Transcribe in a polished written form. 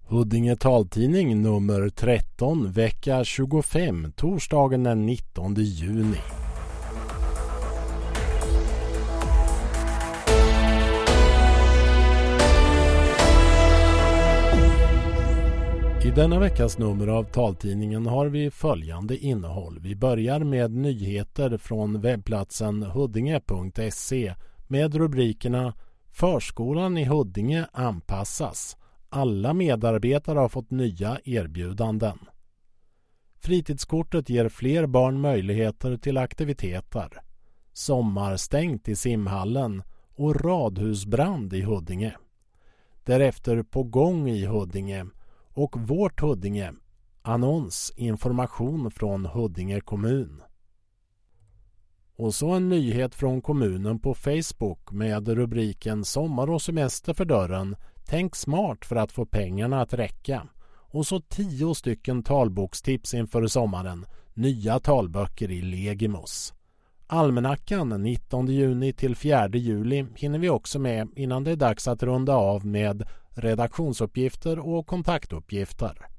Huddinge taltidning nummer 13 vecka 25 torsdagen den 19 juni. I denna veckas nummer av taltidningen har vi följande innehåll. Vi börjar med nyheter från webbplatsen huddinge.se med rubrikerna Förskolan i Huddinge anpassas. Alla medarbetare har fått nya erbjudanden. Fritidskortet ger fler barn möjligheter till aktiviteter. Sommarstängt i simhallen och radhusbrand i Huddinge. Därefter på gång i Huddinge och Vårt Huddinge. Annons, information från Huddinge kommun. Och så en nyhet från kommunen på Facebook med rubriken Sommar och semester för dörren. Tänk smart för att få pengarna att räcka. Och så 10 stycken talbokstips inför sommaren. Nya talböcker i Legimos. Almanackan 19 juni till 4 juli hinner vi också med innan det är dags att runda av med redaktionsuppgifter och kontaktuppgifter.